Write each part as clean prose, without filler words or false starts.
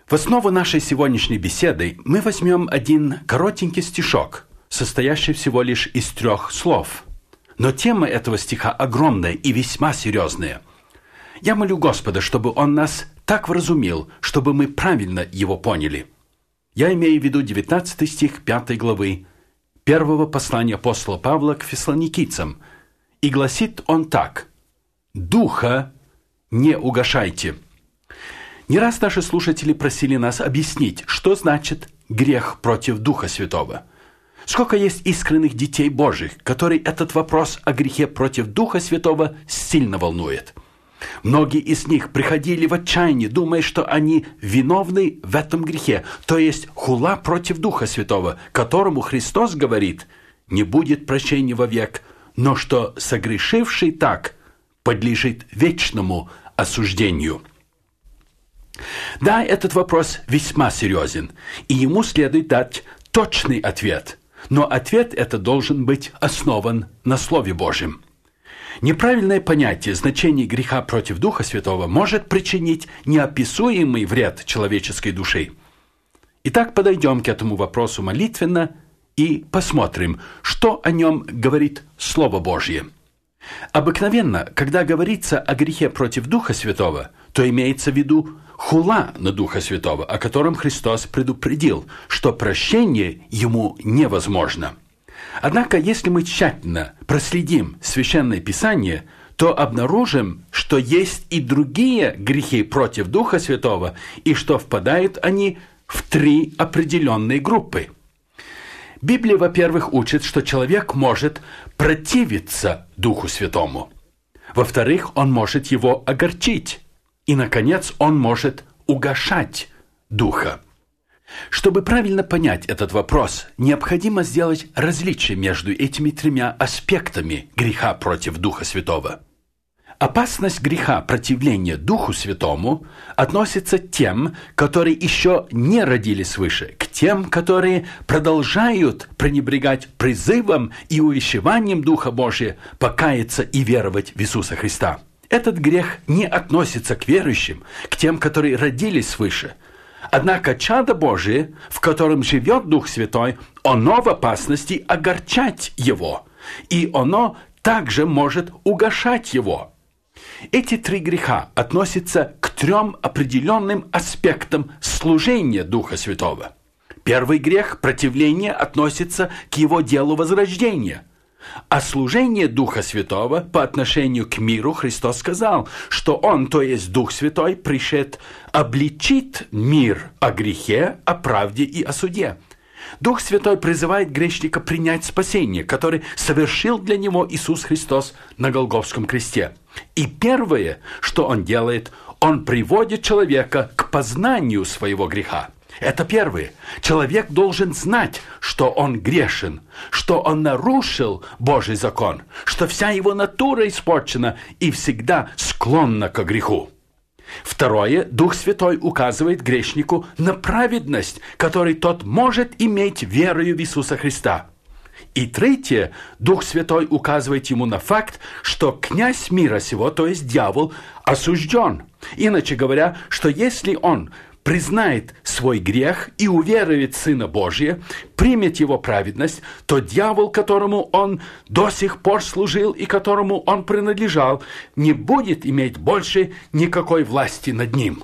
В основу нашей сегодняшней беседы мы возьмем один коротенький стишок, состоящий всего лишь из 3 слов. Но тема этого стиха огромная и весьма серьезная. Я молю Господа, чтобы Он нас так вразумил, чтобы мы правильно его поняли. Я имею в виду 19 стих 5 главы 1 послания апостола Павла к фессалоникийцам. И гласит он так: «Духа не угашайте». Не раз наши слушатели просили нас объяснить, что значит грех против Духа Святого. Сколько есть искренних детей Божьих, которые этот вопрос о грехе против Духа Святого сильно волнует. Многие из них приходили в отчаяние, думая, что они виновны в этом грехе, то есть хула против Духа Святого, которому Христос говорит: «Не будет прощения вовек, но что согрешивший так подлежит вечному осуждению». Да, этот вопрос весьма серьезен, и ему следует дать точный ответ, но ответ этот должен быть основан на Слове Божьем. Неправильное понятие значения греха против Духа Святого может причинить неописуемый вред человеческой душе. Итак, подойдем к этому вопросу молитвенно и посмотрим, что о нем говорит Слово Божье. Обыкновенно, когда говорится о грехе против Духа Святого, то имеется в виду хула на Духа Святого, о котором Христос предупредил, что прощение ему невозможно. Однако, если мы тщательно проследим Священное Писание, то обнаружим, что есть и другие грехи против Духа Святого, и что впадают они в 3 определенные группы. Библия, во-первых, учит, что человек может противиться Духу Святому. Во-вторых, он может его огорчить. И, наконец, он может угашать Духа. Чтобы правильно понять этот вопрос, необходимо сделать различие между этими 3 аспектами греха против Духа Святого. Опасность греха противления Духу Святому относится к тем, которые еще не родились свыше, к тем, которые продолжают пренебрегать призывом и увещеванием Духа Божия покаяться и веровать в Иисуса Христа. Этот грех не относится к верующим, к тем, которые родились свыше. Однако чадо Божие, в котором живет Дух Святой, оно в опасности огорчать его, и оно также может угашать его. Эти 3 греха относятся к 3 определенным аспектам служения Духа Святого. Первый грех, противление, относится к его делу возрождения. А служение Духа Святого по отношению к миру Христос сказал, что Он, то есть Дух Святой, пришед обличит мир о грехе, о правде и о суде. Дух Святой призывает грешника принять спасение, которое совершил для него Иисус Христос на Голгофском кресте. И первое, что Он делает, Он приводит человека к познанию своего греха. Это первое. Человек должен знать, что он грешен, что он нарушил Божий закон, что вся его натура испорчена и всегда склонна к греху. Второе. Дух Святой указывает грешнику на праведность, которую тот может иметь верою в Иисуса Христа. И третье. Дух Святой указывает ему на факт, что князь мира сего, то есть дьявол, осужден. Иначе говоря, что если он признает свой грех и уверует в Сына Божия, примет его праведность, то дьявол, которому он до сих пор служил и которому он принадлежал, не будет иметь больше никакой власти над ним.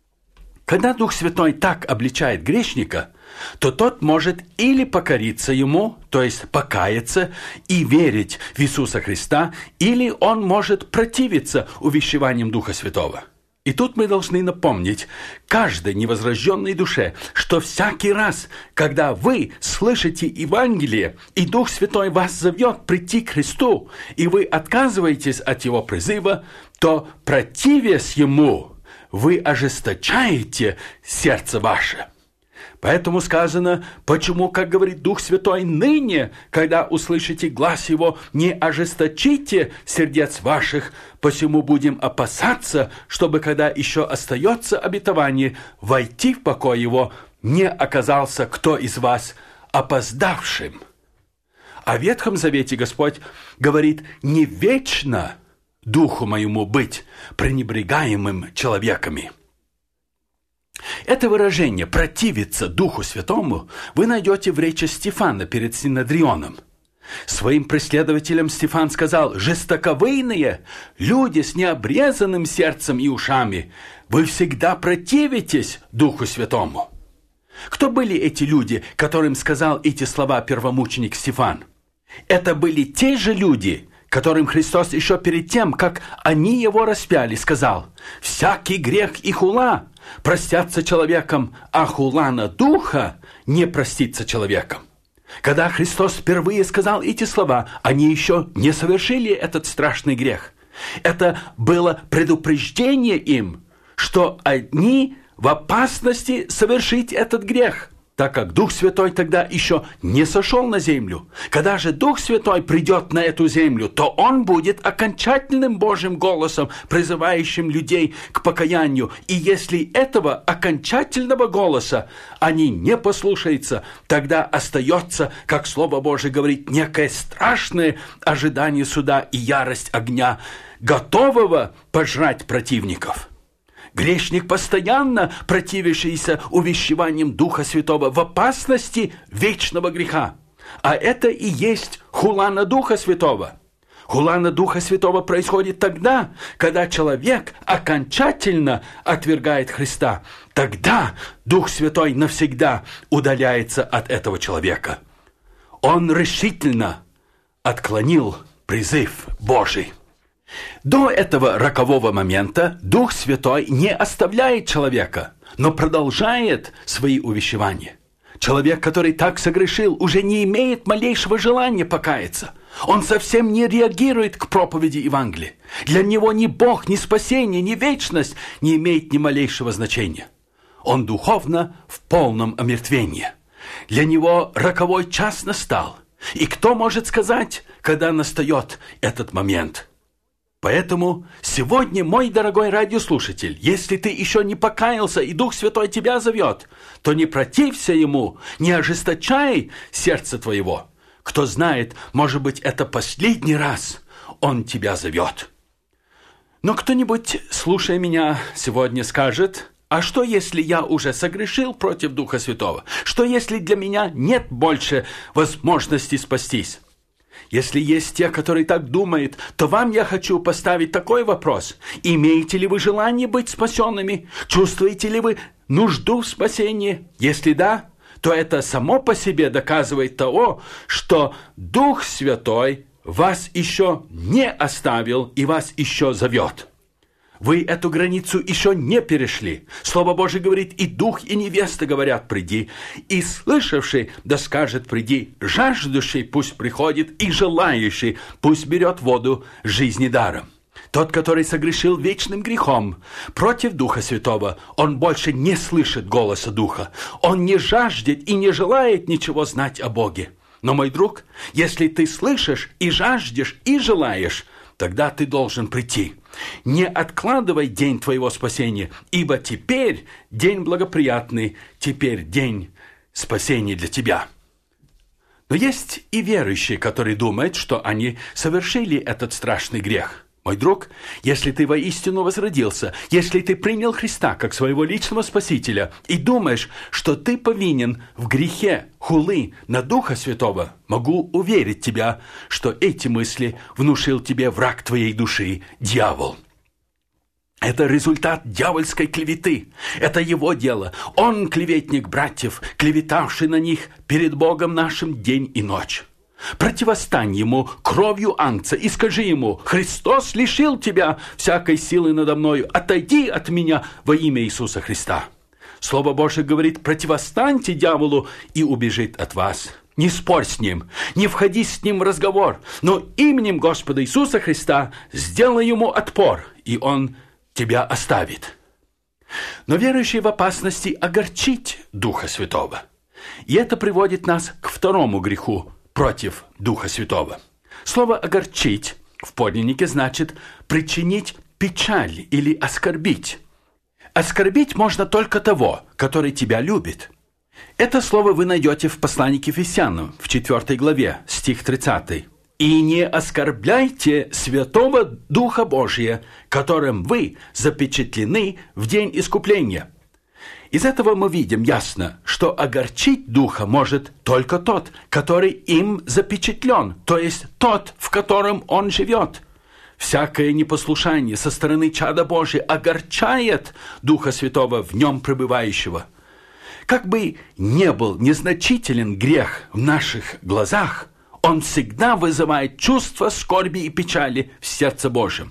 Когда Дух Святой так обличает грешника, то тот может или покориться ему, то есть покаяться и верить в Иисуса Христа, или он может противиться увещеваниям Духа Святого. И тут мы должны напомнить каждой невозрожденной душе, что всякий раз, когда вы слышите Евангелие, и Дух Святой вас зовет прийти к Христу, и вы отказываетесь от Его призыва, то, противясь Ему, вы ожесточаете сердце ваше. Поэтому сказано, почему, как говорит Дух Святой, ныне, когда услышите глас Его, не ожесточите сердец ваших, посему будем опасаться, чтобы, когда еще остается обетование, войти в покой Его, не оказался кто из вас опоздавшим. О Ветхом Завете Господь говорит, не вечно Духу моему быть пренебрегаемым человеками. Это выражение «противиться Духу Святому» вы найдете в речи Стефана перед Синедрионом. Своим преследователям Стефан сказал: «Жестоковыйные, люди с необрезанным сердцем и ушами, вы всегда противитесь Духу Святому». Кто были эти люди, которым сказал эти слова первомученик Стефан? Это были те же люди, которым Христос еще перед тем, как они его распяли, сказал: «Всякий грех и хула простятся человеком, а хула на Духа не простится человеком». Когда Христос впервые сказал эти слова, они еще не совершили этот страшный грех. Это было предупреждение им, что они в опасности совершить этот грех, так как Дух Святой тогда еще не сошел на землю. Когда же Дух Святой придет на эту землю, то Он будет окончательным Божьим голосом, призывающим людей к покаянию. И если этого окончательного голоса они не послушаются, тогда остается, как Слово Божие говорит, некое страшное ожидание суда и ярость огня, готового пожрать противников. Грешник, постоянно противившийся увещеваниям Духа Святого, в опасности вечного греха. А это и есть хула на Духа Святого. Хула на Духа Святого происходит тогда, когда человек окончательно отвергает Христа. Тогда Дух Святой навсегда удаляется от этого человека. Он решительно отклонил призыв Божий. До этого рокового момента Дух Святой не оставляет человека, но продолжает свои увещевания. Человек, который так согрешил, уже не имеет малейшего желания покаяться. Он совсем не реагирует к проповеди Евангелия. Для него ни Бог, ни спасение, ни вечность не имеет ни малейшего значения. Он духовно в полном омертвении. Для него роковой час настал. И кто может сказать, когда настает этот момент? Поэтому сегодня, мой дорогой радиослушатель, если ты еще не покаялся и Дух Святой тебя зовет, то не протився Ему, не ожесточай сердце твоего. Кто знает, может быть, это последний раз Он тебя зовет. Но кто-нибудь, слушая меня сегодня, скажет: а что, если я уже согрешил против Духа Святого? Что, если для меня нет больше возможности спастись? Если есть те, которые так думают, то вам я хочу поставить такой вопрос. Имеете ли вы желание быть спасенными? Чувствуете ли вы нужду в спасении? Если да, то это само по себе доказывает того, что Дух Святой вас еще не оставил и вас еще зовет. Вы эту границу еще не перешли. Слово Божие говорит: и дух, и невеста говорят: приди. И слышавший да скажет: приди. Жаждущий пусть приходит, и желающий пусть берет воду жизни даром. Тот, который согрешил вечным грехом против Духа Святого, он больше не слышит голоса Духа. Он не жаждет и не желает ничего знать о Боге. Но, мой друг, если ты слышишь и жаждешь и желаешь, тогда ты должен прийти. Не откладывай день твоего спасения, ибо теперь день благоприятный, теперь день спасения для тебя. Но есть и верующие, которые думают, что они совершили этот страшный грех. Мой друг, если ты воистину возродился, если ты принял Христа как своего личного Спасителя и думаешь, что ты повинен в грехе хулы на Духа Святого, могу уверить тебя, что эти мысли внушил тебе враг твоей души, дьявол. Это результат дьявольской клеветы. Это его дело. Он клеветник братьев, клеветавший на них перед Богом нашим день и ночь. Противостань ему кровью ангца и скажи ему: «Христос лишил тебя всякой силы надо мною, отойди от меня во имя Иисуса Христа». Слово Божие говорит: противостаньте дьяволу, и убежит от вас. Не спорь с ним, не входи с ним в разговор, но именем Господа Иисуса Христа сделай ему отпор, и он тебя оставит. Но верующий в опасности огорчить Духа Святого. И это приводит нас к второму греху против Духа Святого. Слово «огорчить» в подлиннике значит причинить печаль или оскорбить. Оскорбить можно только того, который тебя любит. Это слово вы найдете в послании к Ефесянам, в 4 главе, стих 30. «И не оскорбляйте Святого Духа Божия, которым вы запечатлены в день искупления». Из этого мы видим ясно, что огорчить Духа может только тот, который им запечатлен, то есть тот, в котором он живет. Всякое непослушание со стороны чада Божия огорчает Духа Святого в нем пребывающего. Как бы ни был незначителен грех в наших глазах, он всегда вызывает чувство скорби и печали в сердце Божьем.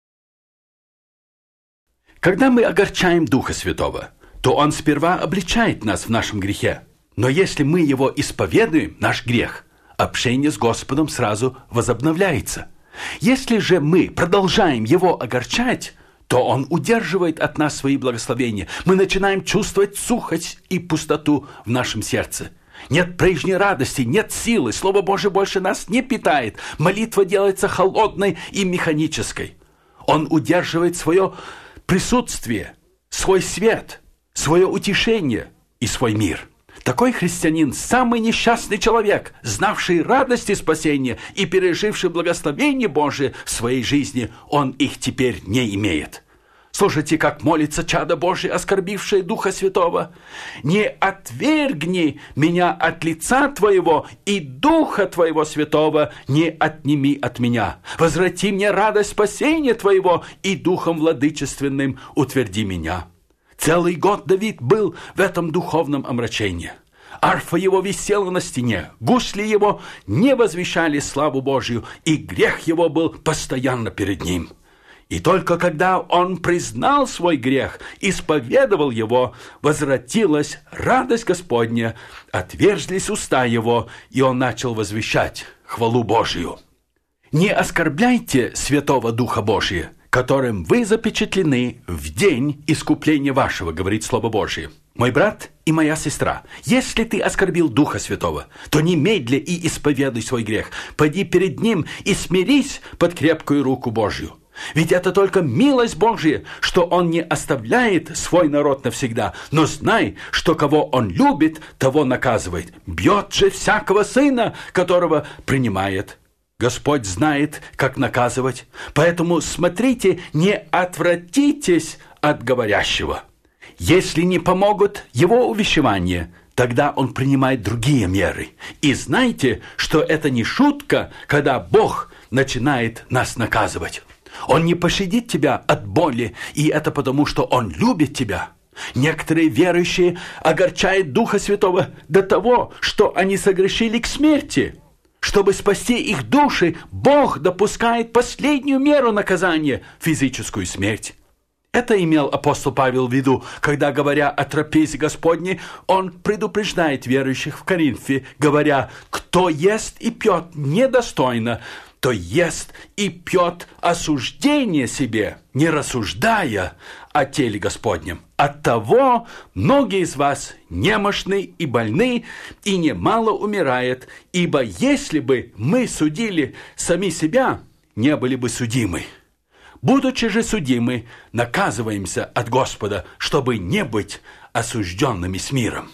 Когда мы огорчаем Духа Святого, то Он сперва обличает нас в нашем грехе. Но если мы его исповедуем, наш грех, общение с Господом сразу возобновляется. Если же мы продолжаем его огорчать, то Он удерживает от нас свои благословения. Мы начинаем чувствовать сухость и пустоту в нашем сердце. Нет прежней радости, нет силы, Слово Божие больше нас не питает. Молитва делается холодной и механической. Он удерживает свое присутствие, свой свет, свое утешение и свой мир. Такой христианин – самый несчастный человек, знавший радости спасения и переживший благословение Божие в своей жизни. Он их теперь не имеет. Слушайте, как молится чадо Божие, оскорбившее Духа Святого. «Не отвергни меня от лица Твоего, и Духа Твоего Святого не отними от меня. Возврати мне радость спасения Твоего, и Духом владычественным утверди меня». Целый год Давид был в этом духовном омрачении. Арфа его висела на стене, гусли его не возвещали славу Божью, и грех его был постоянно перед ним. И только когда он признал свой грех, исповедовал его, возвратилась радость Господня, отверзлись уста его, и он начал возвещать хвалу Божию. Не оскорбляйте Святого Духа Божия, которым вы запечатлены в день искупления вашего, говорит Слово Божие. Мой брат и моя сестра, если ты оскорбил Духа Святого, то немедля и исповедуй свой грех. Пойди перед Ним и смирись под крепкую руку Божью. Ведь это только милость Божья, что Он не оставляет свой народ навсегда. Но знай, что кого Он любит, того наказывает. Бьет же всякого сына, которого принимает. Господь знает, как наказывать. Поэтому смотрите, не отвратитесь от говорящего. Если не помогут его увещевания, тогда он принимает другие меры. И знайте, что это не шутка, когда Бог начинает нас наказывать. Он не пощадит тебя от боли, и это потому, что Он любит тебя. Некоторые верующие огорчают Духа Святого до того, что они согрешили к смерти. Чтобы спасти их души, Бог допускает последнюю меру наказания – физическую смерть. Это имел апостол Павел в виду, когда, говоря о трапезе Господней, он предупреждает верующих в Коринфе, говоря: «Кто ест и пьет недостойно, то ест и пьет осуждение себе, не рассуждая о теле Господнем. Оттого многие из вас немощны и больны, и немало умирает, ибо если бы мы судили сами себя, не были бы судимы. Будучи же судимы, наказываемся от Господа, чтобы не быть осужденными с миром».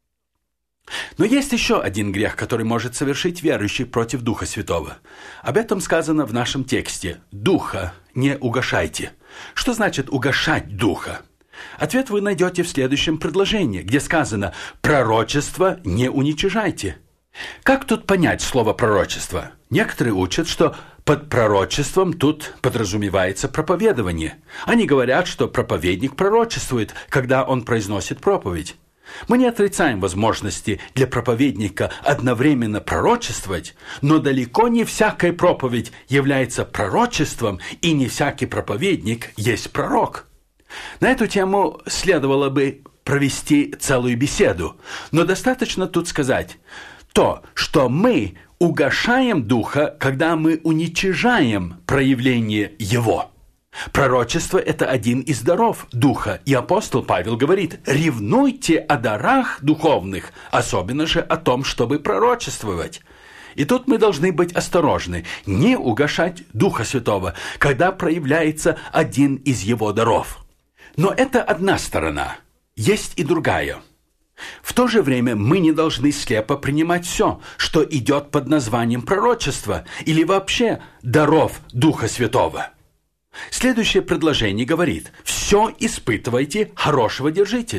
Но есть еще один грех, который может совершить верующий против Духа Святого. Об этом сказано в нашем тексте: «Духа не угашайте». Что значит угашать Духа? Ответ вы найдете в следующем предложении, где сказано: «Пророчество не уничижайте». Как тут понять слово «пророчество»? Некоторые учат, что под пророчеством тут подразумевается проповедование. Они говорят, что проповедник пророчествует, когда он произносит проповедь. Мы не отрицаем возможности для проповедника одновременно пророчествовать, но далеко не всякая проповедь является пророчеством, и не всякий проповедник есть пророк. На эту тему следовало бы провести целую беседу, но достаточно тут сказать то, что мы угашаем Духа, когда мы уничижаем проявление Его. Пророчество – это один из даров Духа, и апостол Павел говорит: «Ревнуйте о дарах духовных, особенно же о том, чтобы пророчествовать». И тут мы должны быть осторожны, не угашать Духа Святого, когда проявляется один из Его даров. Но это одна сторона, есть и другая. В то же время мы не должны слепо принимать все, что идет под названием пророчества или вообще даров Духа Святого. Следующее предложение говорит: «Все испытывайте, хорошего держитесь».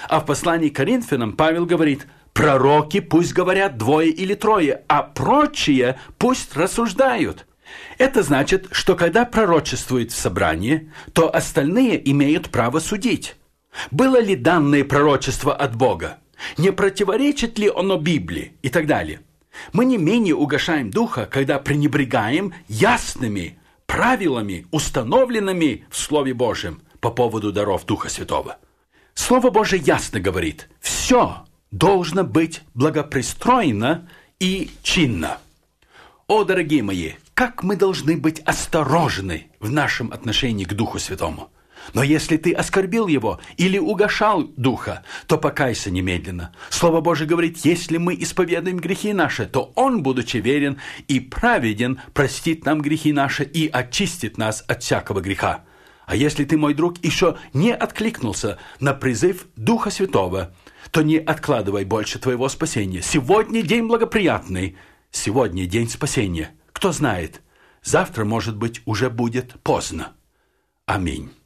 А в послании к Коринфянам Павел говорит: пророки пусть говорят 2 или 3, а прочие пусть рассуждают. Это значит, что когда пророчествует в собрании, то остальные имеют право судить. Было ли данное пророчество от Бога? Не противоречит ли оно Библии? И так далее. Мы не менее угашаем духа, когда пренебрегаем ясными правилами, установленными в Слове Божьем по поводу даров Духа Святого. Слово Божие ясно говорит: все должно быть благопристроено и чинно. О, дорогие мои, как мы должны быть осторожны в нашем отношении к Духу Святому. Но если ты оскорбил его или угашал Духа, то покайся немедленно. Слово Божие говорит: если мы исповедуем грехи наши, то Он, будучи верен и праведен, простит нам грехи наши и очистит нас от всякого греха. А если ты, мой друг, еще не откликнулся на призыв Духа Святого, то не откладывай больше твоего спасения. Сегодня день благоприятный, сегодня день спасения. Кто знает, завтра, может быть, уже будет поздно. Аминь.